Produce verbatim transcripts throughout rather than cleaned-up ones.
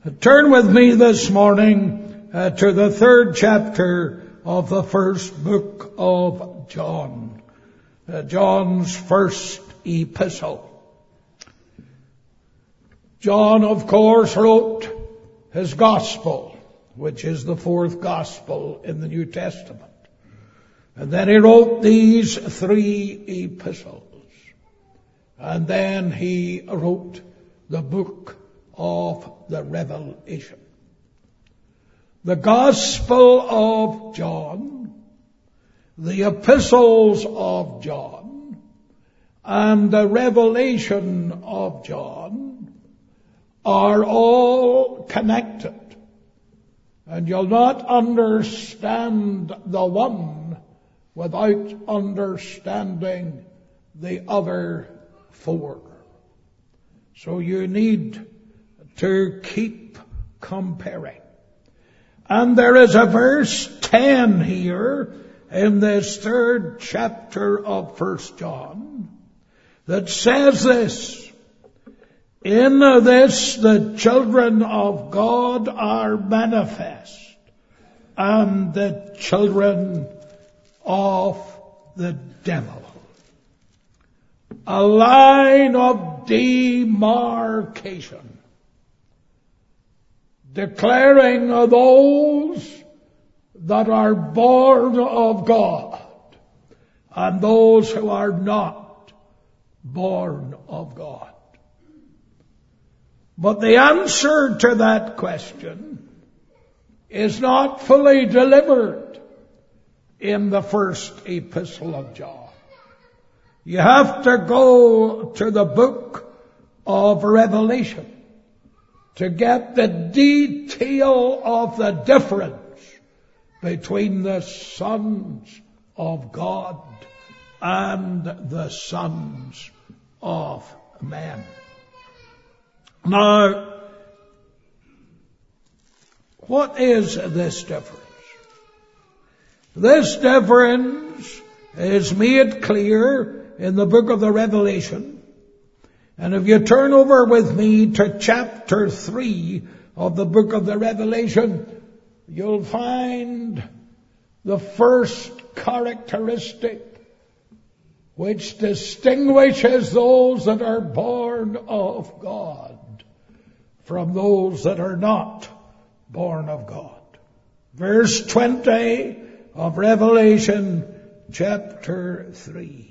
Turn with me this morning uh, to the third chapter of the first book of John, uh, John's first epistle. John, of course, wrote his gospel, which is the fourth gospel in the New Testament. And then he wrote these three epistles. And then he wrote the book of the Revelation. The Gospel of John, the Epistles of John, and the Revelation of John are all connected. And you'll not understand the one without understanding the other four. So you need to keep comparing. And there is a verse ten here in this third chapter of First John that says this: "In this the children of God are manifest, and the children of the devil." A line of demarcation, declaring those that are born of God and those who are not born of God. But the answer to that question is not fully delivered in the first epistle of John. You have to go to the book of Revelation to get the detail of the difference between the sons of God and the sons of men. Now, what is this difference? This difference is made clear in the book of the Revelation. And if you turn over with me to chapter three of the book of the Revelation, you'll find the first characteristic which distinguishes those that are born of God from those that are not born of God. Verse twenty of Revelation chapter three.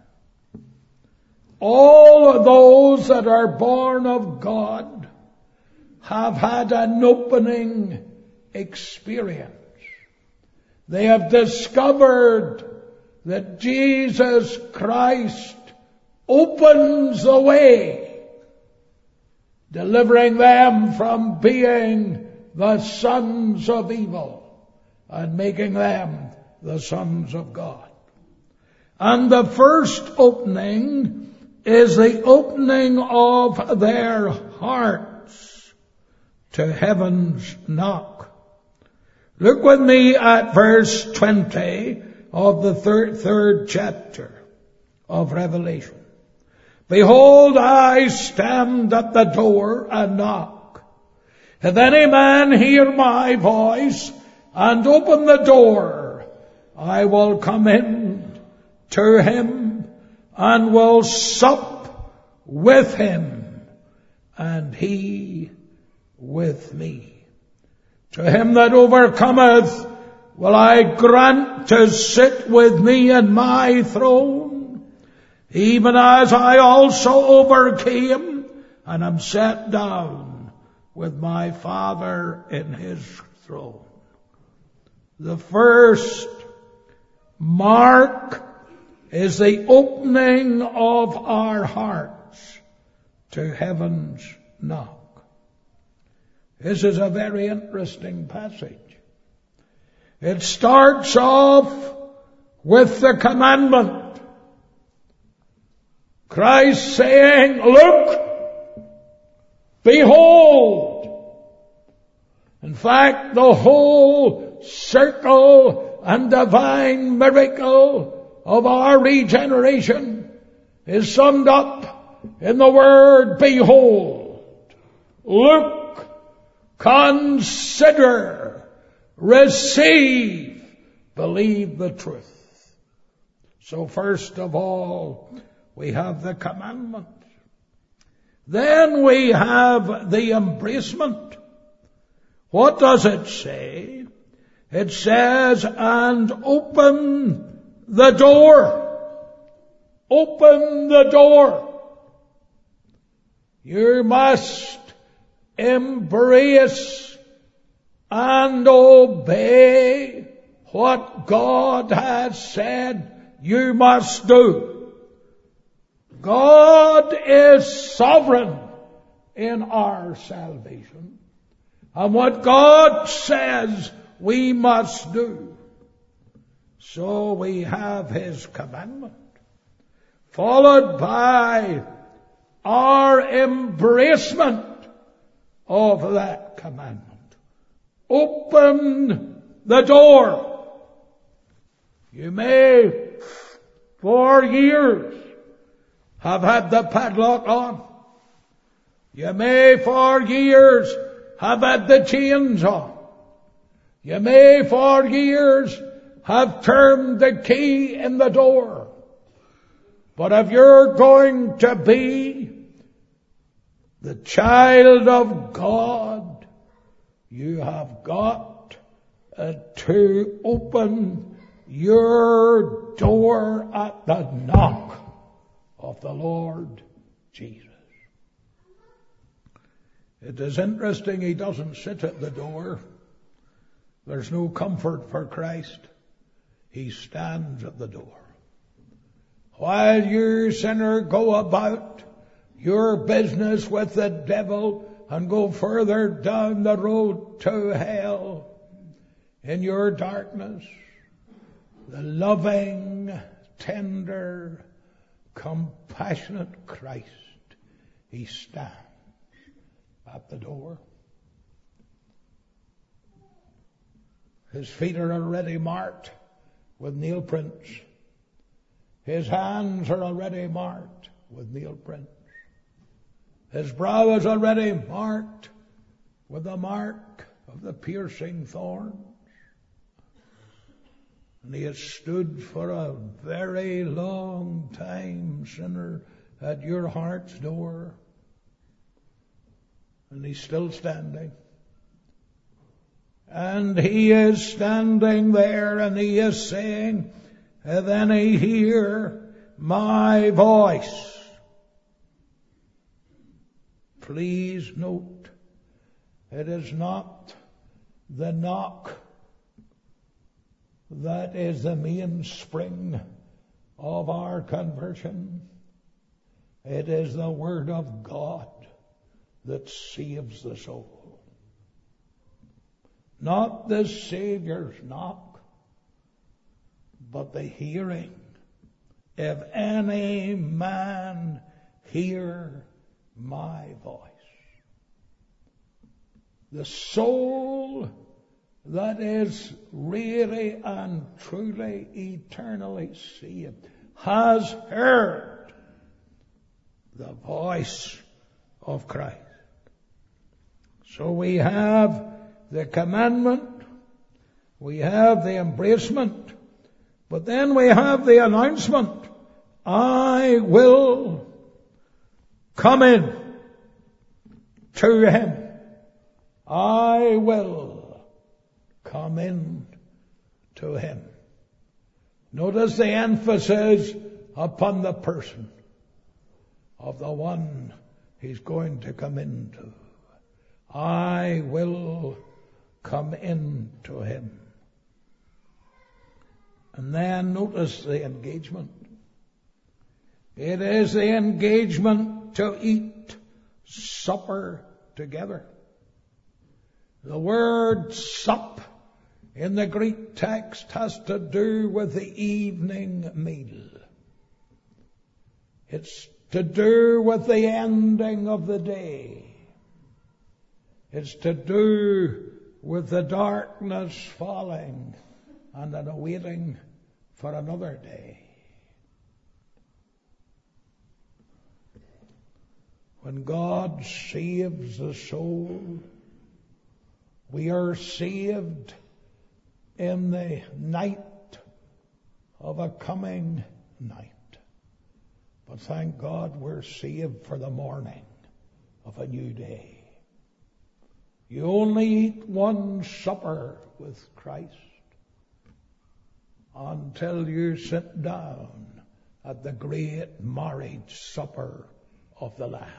All of those that are born of God have had an opening experience. They have discovered that Jesus Christ opens the way, delivering them from being the sons of evil and making them the sons of God. And the first opening is the opening of their hearts to heaven's knock. Look with me at verse twenty of the third, third chapter of Revelation. "Behold, I stand at the door and knock. If any man hear my voice and open the door, I will come in to him and will sup with him, and he with me. To him that overcometh will I grant to sit with me in my throne, even as I also overcame and am set down with my Father in his throne." The first mark is the opening of our hearts to heaven's knock. This is a very interesting passage. It starts off with the commandment. Christ saying, "Look, behold." In fact, the whole circle and divine miracle of our regeneration is summed up in the word behold. Look consider, receive, believe the truth. So first of all, we have the commandment. Then we have the embracement. What does it say? It says, and open the door. Open the door. You must embrace and obey what God has said you must do. God is sovereign in our salvation. And what God says we must do. So we have His commandment, followed by our embracement of that commandment. Open the door. You may, for years, have had the padlock on. You may, for years, have had the chains on. You may, for years, have turned the key in the door. But if you're going to be the child of God, you have got uh, to open your door at the knock of the Lord Jesus. It is interesting, He doesn't sit at the door. There's no comfort for Christ. He stands at the door. While you, sinner, go about your business with the devil and go further down the road to hell in your darkness, the loving, tender, compassionate Christ, He stands at the door. His feet are already marked with nail prints. His hands are already marked with nail prints. His brow is already marked with the mark of the piercing thorns. And He has stood for a very long time, sinner, at your heart's door. And He's still standing. And He is standing there, and He is saying, "If any hear my voice." Please note, it is not the knock that is the mainspring of our conversion. It is the Word of God that saves the soul. Not the Savior's knock, but the hearing. If any man hear my voice. The soul that is really and truly eternally saved has heard the voice of Christ. So we have the commandment, we have the embracement, but then we have the announcement, I will come in to Him. I will come in to Him. Notice the emphasis upon the person of the one He's going to come into. I will come in to Him. And then notice the engagement. It is the engagement to eat supper together. The word sup in the Greek text has to do with the evening meal. It's to do with the ending of the day. It's to do with the darkness falling and an awaiting for another day. When God saves the soul, We are saved in the night of a coming night. But thank God we're saved for the morning of a new day. You only eat one supper with Christ until you sit down at the great marriage supper of the Lamb.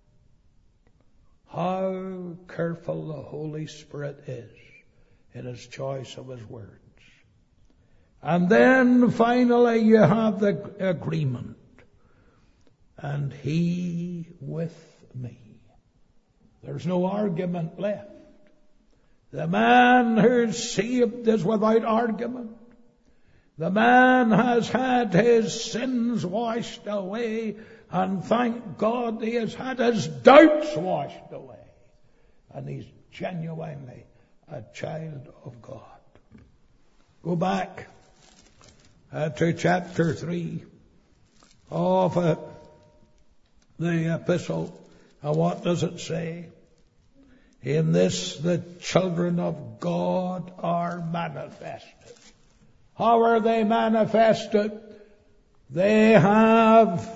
How careful the Holy Spirit is in His choice of His words. And then finally you have the agreement. And He with me. There's no argument left. The man who's saved is without argument. The man has had his sins washed away, and thank God he has had his doubts washed away. And he's genuinely a child of God. Go back uh, to chapter three of uh, the epistle. And what does it say? In this the children of God are manifested. How are they manifested? They have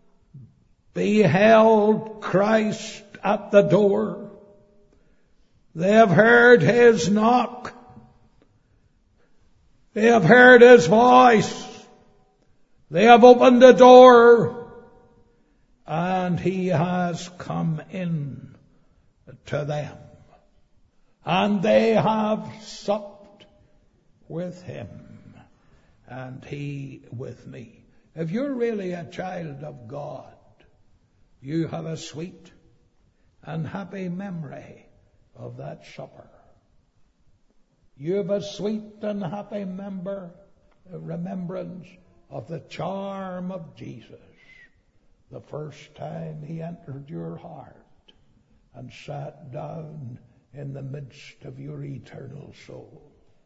beheld Christ at the door. They have heard His knock. They have heard His voice. They have opened the door. And He has come in to them. And they have supped with Him. And He with me. If you're really a child of God, you have a sweet and happy memory of that supper. You have a sweet and happy member, remembrance of the charm of Jesus. The first time He entered your heart and sat down in the midst of your eternal soul.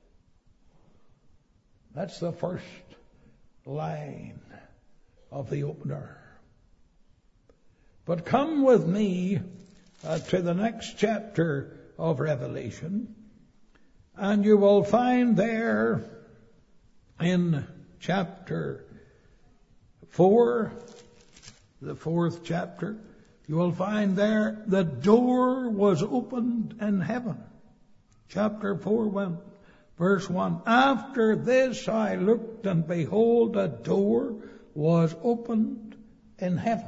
That's the first line of the opener. But come with me uh, to the next chapter of Revelation, and you will find there in chapter four, the fourth chapter, you will find there the door was opened in heaven. Chapter four, one, verse one. After this I looked, and behold, a door was opened in heaven.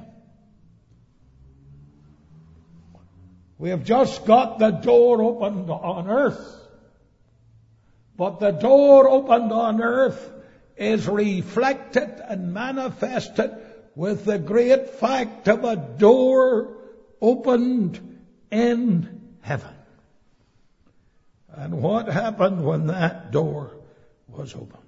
We have just got the door opened on earth. But the door opened on earth is reflected and manifested with the great fact of a door opened in heaven. And what happened when that door was opened?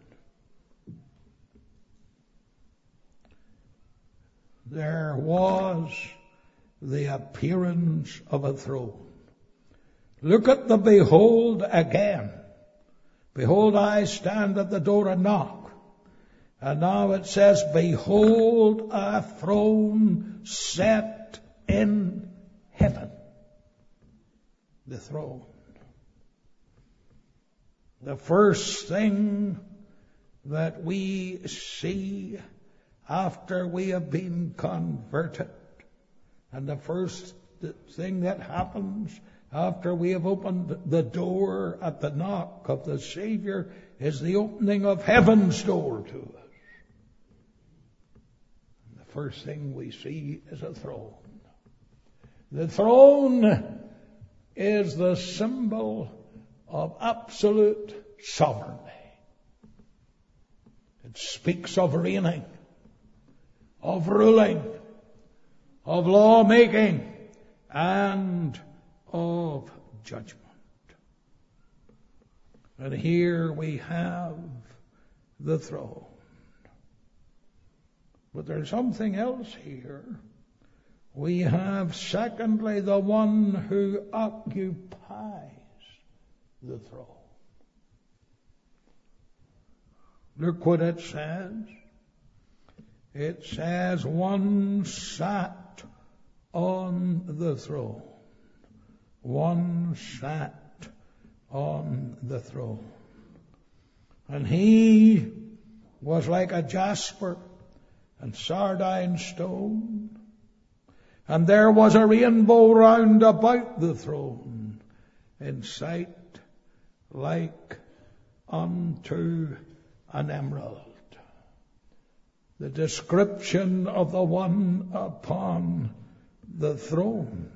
There was the appearance of a throne. Look at the behold again. Behold, I stand at the door and knock. And now it says, behold, a throne set in heaven. The throne. The first thing that we see after we have been converted, and the first thing that happens after we have opened the door at the knock of the Savior, is the opening of heaven's door to us. The first thing we see is a throne. The throne is the symbol of absolute sovereignty. It speaks of reigning, of ruling, of law-making, and of judgment. And here we have the throne. But there's something else here. We have, secondly, the one who occupies the throne. Look what it says. It says, one sat on the throne. One sat on the throne. And he was like a jasper and sardine stone. And there was a rainbow round about the throne, in sight like unto an emerald. The description of the one upon the throne.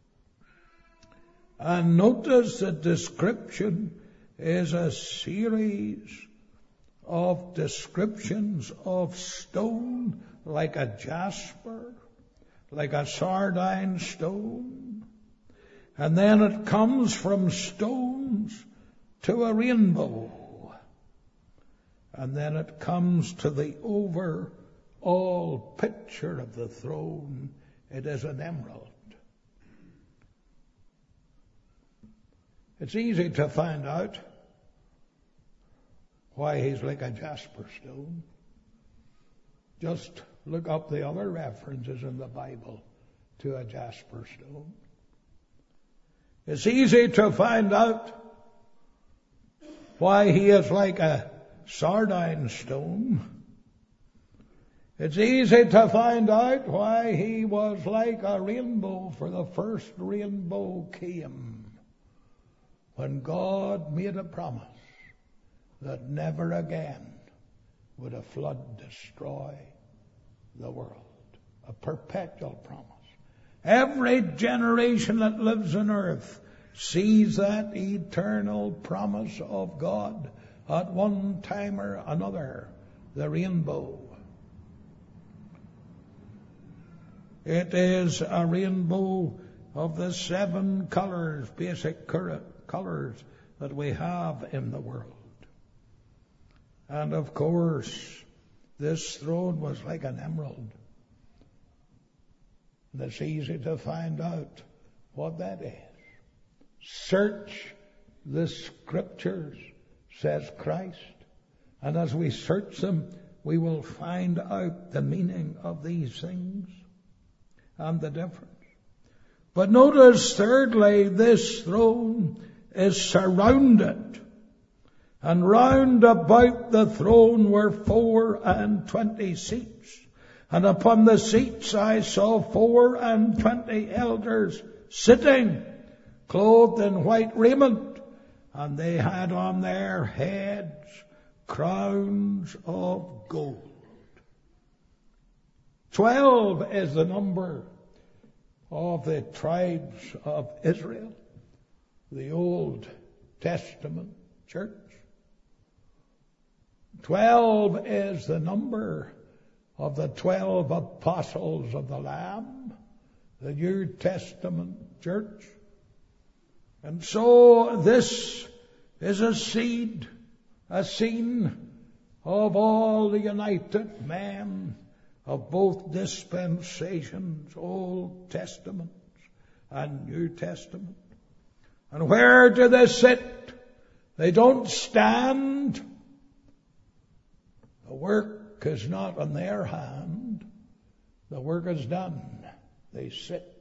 And notice the description is a series of descriptions of stone, like a jasper, like a sardine stone. And then it comes from stones to a rainbow. And then it comes to the overall picture of the throne. It is an emerald. It's easy to find out why he's like a jasper stone. Just look up the other references in the Bible to a jasper stone. It's easy to find out why he is like a sardine stone. It's easy to find out why he was like a rainbow, for the first rainbow came when God made a promise that never again would a flood destroy the world. A perpetual promise. Every generation that lives on earth sees that eternal promise of God at one time or another, the rainbow. It is a rainbow of the seven colors, basic colors that we have in the world. And of course, this throne was like an emerald. And it's easy to find out what that is. Search the scriptures, says Christ. And as we search them, we will find out the meaning of these things and the difference. But notice, thirdly, this throne is surrounded. And round about the throne were four and twenty seats. And upon the seats I saw four and twenty elders sitting, clothed in white raiment, and they had on their heads crowns of gold. Twelve is the number of the tribes of Israel, the Old Testament church. Twelve is the number of the twelve apostles of the Lamb, the New Testament church. And so this is a seed, a scene of all the united men of both dispensations, Old Testament and New Testament. And where do they sit? They don't stand. The work is not on their hand. The work is done. They sit.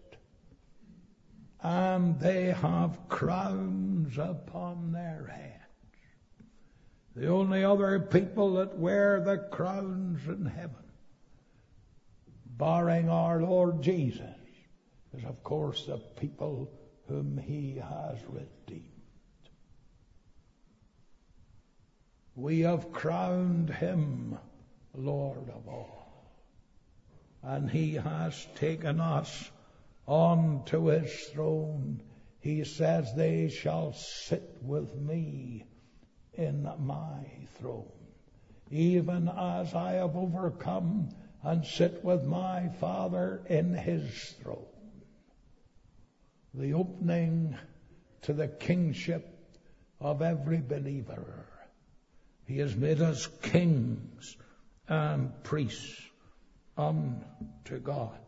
And they have crowns upon their heads. The only other people that wear the crowns in heaven, barring our Lord Jesus, is of course the people whom he has redeemed. We have crowned him Lord of all. And he has taken us on to his throne. He says, they shall sit with me in my throne, even as I have overcome and sit with my Father in his throne. The opening to the kingship of every believer. He has made us kings and priests unto God.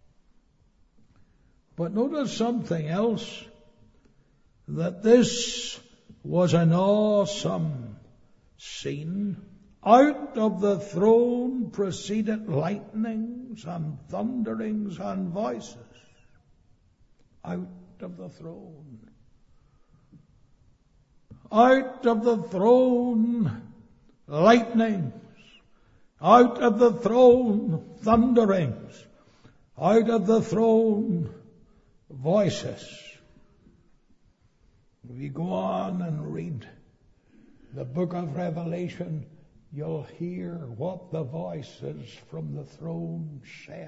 But notice something else, that this was an awesome scene. Out of the throne proceeded lightnings and thunderings and voices. Out of the throne. Out of the throne, lightnings. Out of the throne, thunderings. Out of the throne, voices. If you go on and read the book of Revelation, you'll hear what the voices from the throne said.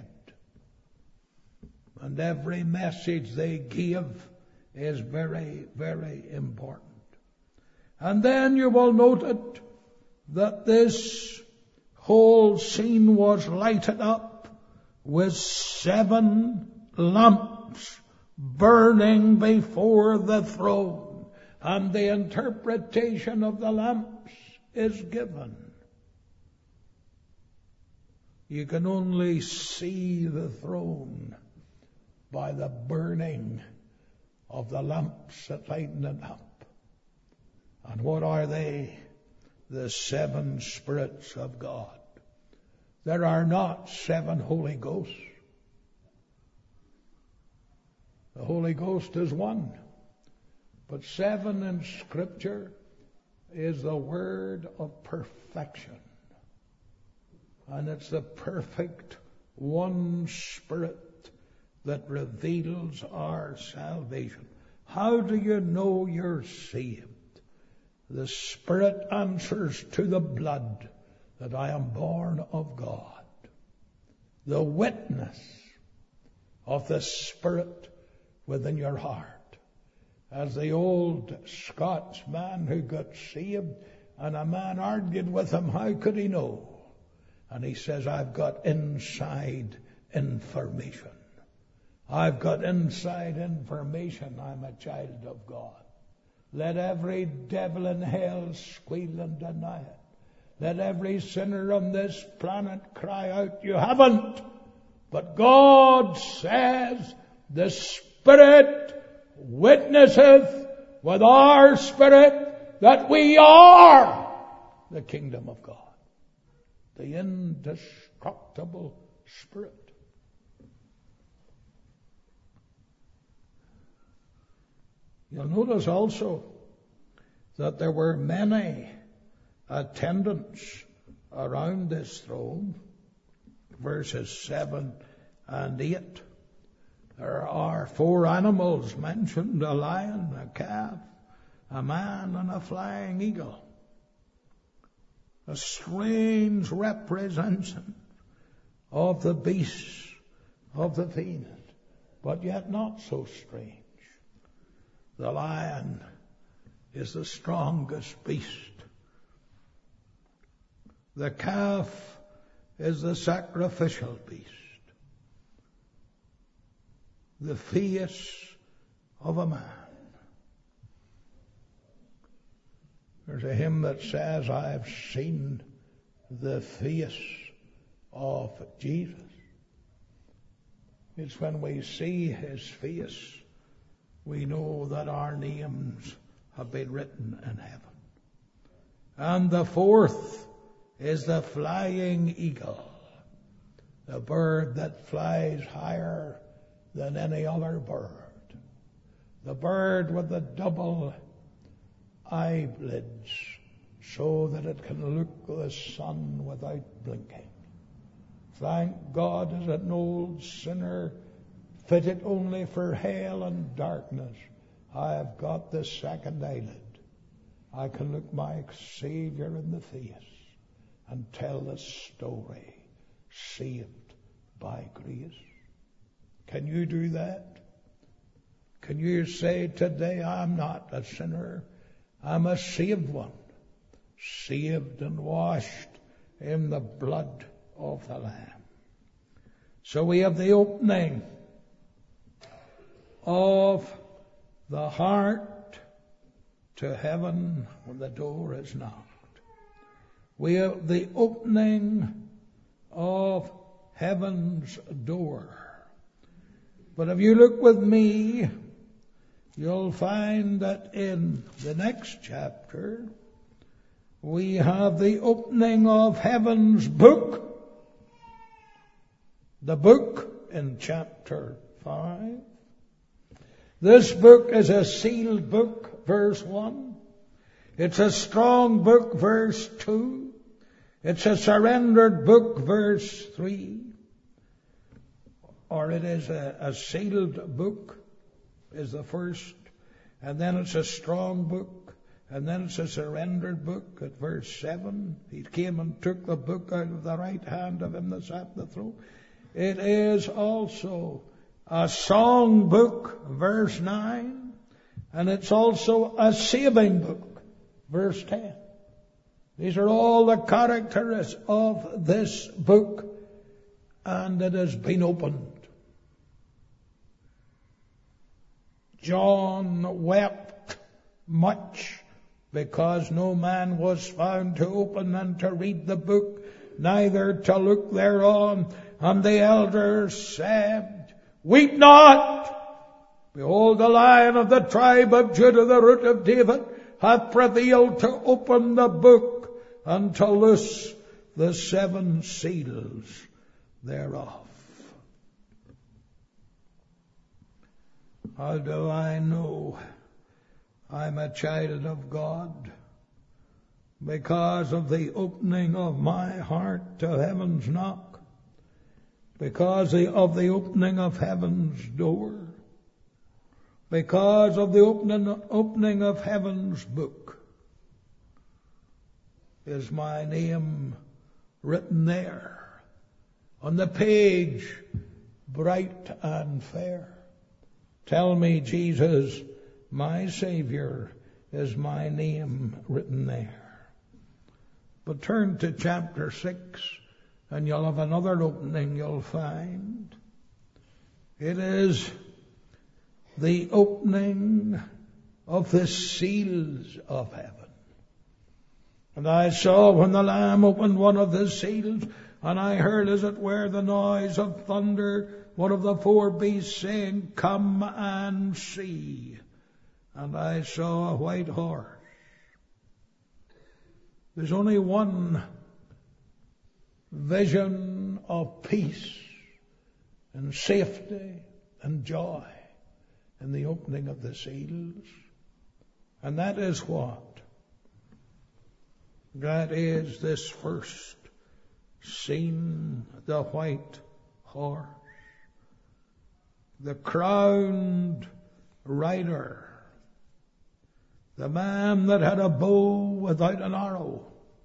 And every message they give is very, very important. And then you will note it, that this whole scene was lighted up with seven lamps burning before the throne. And the interpretation of the lamps is given. You can only see the throne by the burning of the lamps that lighten it up. And what are they? The seven spirits of God. There are not seven Holy Ghosts. The Holy Ghost is one. But seven in Scripture is the word of perfection. And it's the perfect one Spirit that reveals our salvation. How do you know you're saved? The Spirit answers to the blood that I am born of God. The witness of the Spirit within your heart. As the old Scotsman who got saved, and a man argued with him, how could he know? And he says, I've got inside information. I've got inside information. I'm a child of God. Let every devil in hell squeal and deny it. Let every sinner on this planet cry out, you haven't. But God says, the Spirit witnesseth with our spirit that we are the kingdom of God. The indestructible Spirit. You'll notice also that there were many attendants around this throne. Verses seven and eight. There are four animals mentioned, a lion, a calf, a man, and a flying eagle. A strange representation of the beasts of the field, but yet not so strange. The lion is the strongest beast. The calf is the sacrificial beast. The face of a man. There's a hymn that says, I have seen the face of Jesus. It's when we see his face, we know that our names have been written in heaven. And the fourth is the flying eagle, the bird that flies higher than any other bird. The bird with the double eyelids so that it can look the sun without blinking. Thank God, as an old sinner fitted only for hell and darkness, I have got the second eyelid. I can look my Savior in the face and tell the story, saved by grace. Can you do that? Can you say today, I'm not a sinner, I'm a saved one, saved and washed in the blood of the Lamb. So we have the opening of the heart to heaven when the door is knocked. We have the opening of heaven's door. But if you look with me, you'll find that in the next chapter, we have the opening of heaven's book. The book in chapter five. This book is a sealed book, verse one. It's a strong book, verse two. It's a surrendered book, verse three. Or it is a, a sealed book, is the first. And then it's a strong book. And then it's a surrendered book at verse seven. He came and took the book out of the right hand of him that sat on the throne. It is also a song book, verse nine. And it's also a saving book, verse ten. These are all the characters of this book, and it has been opened. John wept much because no man was found to open and to read the book, neither to look thereon. And the elders said, Weep not! Behold, the Lion of the tribe of Judah, the Root of David, hath prevailed to open the book and to loose the seven seals thereof. How do I know I'm a child of God? Because of the opening of my heart to heaven's knock, because of the opening of heaven's door, because of the opening, opening of heaven's book. Is my name written there on the page, bright and fair? Tell me, Jesus, my Savior, is my name written there? But turn to chapter six, and you'll have another opening you'll find. It is the opening of the seals of heaven. And I saw when the Lamb opened one of the seals, and I heard as it were the noise of thunder, one of the four beasts saying, Come and see. And I saw a white horse. There's only one vision of peace and safety and joy in the opening of the seals. And that is what? That is this first scene, the white horse, the crowned rider, the man that had a bow without an arrow.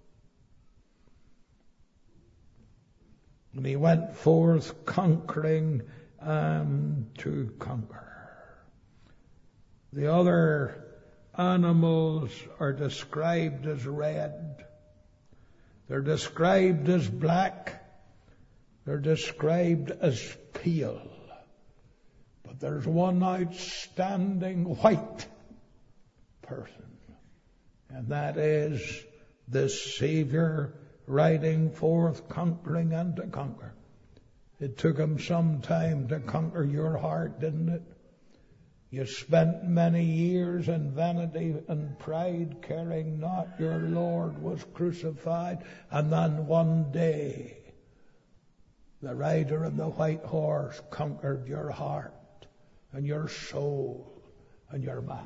And he went forth conquering and to conquer. The other animals are described as red. They're described as black. They're described as pale. But there's one outstanding white person. And that is this Savior riding forth conquering and to conquer. It took him some time to conquer your heart, didn't it? You spent many years in vanity and pride, caring not your Lord was crucified. And then one day, the rider of the white horse conquered your heart and your soul and your mind.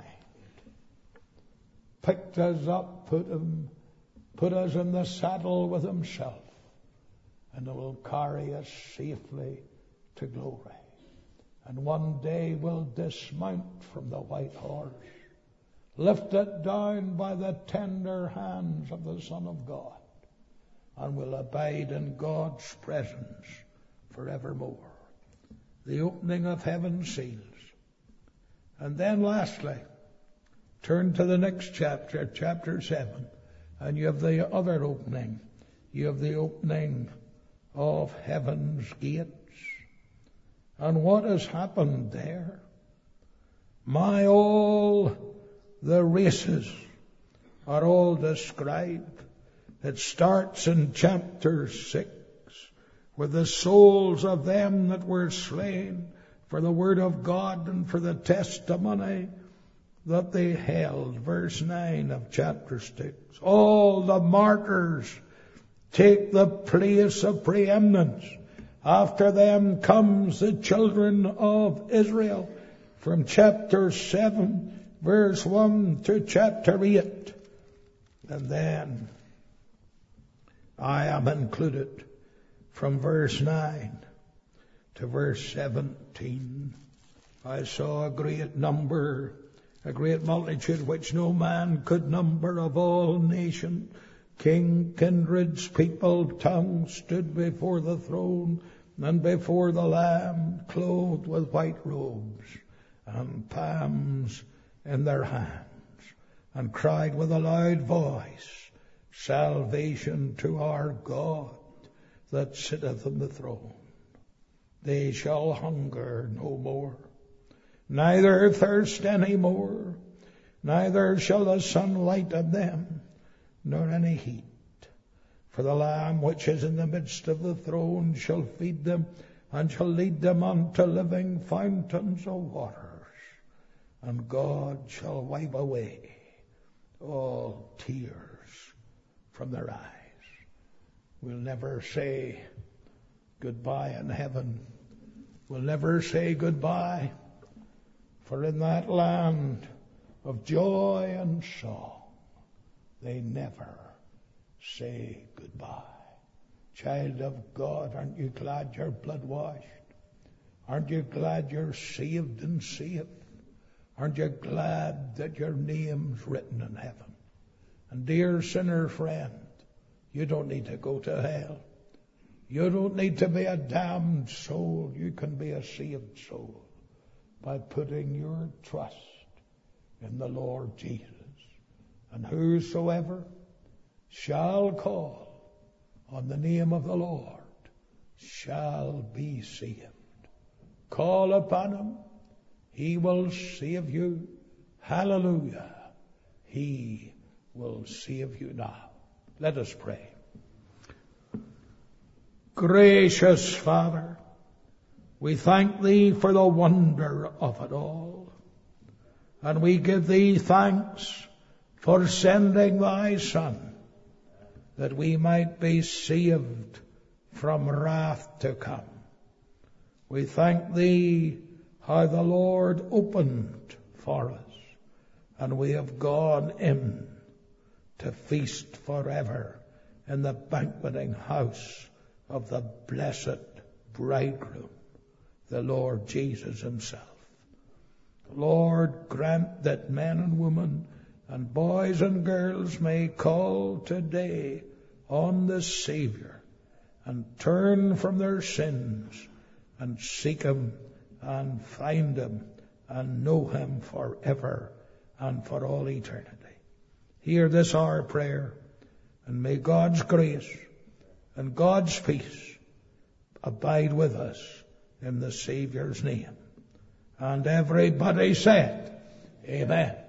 Picked us up, put him, put us in the saddle with himself, and it will carry us safely to glory. And one day we'll dismount from the white horse, lifted down by the tender hands of the Son of God, and will abide in God's presence forevermore. The opening of heaven's seals. And then lastly, turn to the next chapter, chapter seven, and you have the other opening. You have the opening of heaven's gates. And what has happened there? My, all the races are all described. It starts in chapter six with the souls of them that were slain for the word of God and for the testimony that they held. Verse nine of chapter six. All the martyrs take the place of preeminence. After them comes the children of Israel. From chapter seven, verse one to chapter eight. And then I am included from verse nine to verse seventeen. I saw a great number, a great multitude which no man could number, of all nations, king, kindreds, people, tongues, stood before the throne and before the Lamb, clothed with white robes and palms in their hands, and cried with a loud voice, Salvation to our God that sitteth on the throne. They shall hunger no more, neither thirst any more, neither shall the sun light on them, nor any heat. For the Lamb which is in the midst of the throne shall feed them, and shall lead them unto living fountains of waters. And God shall wipe away all tears from their eyes. We'll never say goodbye in heaven. We'll never say goodbye, for in that land of joy and song, they never say goodbye. Child of God, aren't you glad you're blood washed? Aren't you glad you're saved and safe? Aren't you glad that your name's written in heaven? And dear sinner friend, you don't need to go to hell. You don't need to be a damned soul. You can be a saved soul by putting your trust in the Lord Jesus. And whosoever shall call on the name of the Lord shall be saved. Call upon him. He will save you. Hallelujah. He will save you now. Let us pray. Gracious Father, we thank Thee for the wonder of it all. And we give Thee thanks for sending Thy Son, that we might be saved from wrath to come. We thank Thee how the Lord opened for us, and we have gone in to feast forever in the banqueting house of the blessed bridegroom, the Lord Jesus himself. Lord, grant that men and women and boys and girls may call today on the Savior and turn from their sins and seek him and find him and know him forever and for all eternity. Hear this our prayer, and may God's grace and God's peace abide with us in the Saviour's name. And everybody said, Amen.